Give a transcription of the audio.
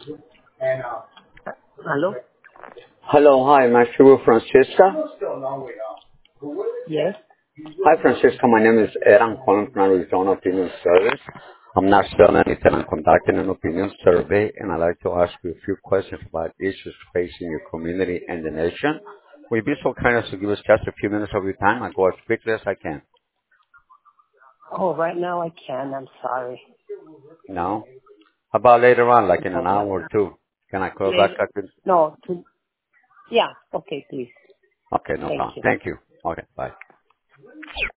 Hello? Hello, hi, am I speaking with Francisca? Yes. Hi, Francisca, my name is Ed. I'm calling from Arizona Opinion Service. I'm not selling anything. I'm conducting an opinion survey, and I'd like to ask you a few questions about issues facing your community and the nation. Will you be so kind as to give us just a few minutes of your time? I'll go as quickly as I can. Oh, right now I can. I'm sorry. No? How about later on, like in No, an hour or two? Can I call back? later. No. Yeah. Okay, please. Okay, no Thank problem. you. Thank you. Okay, bye.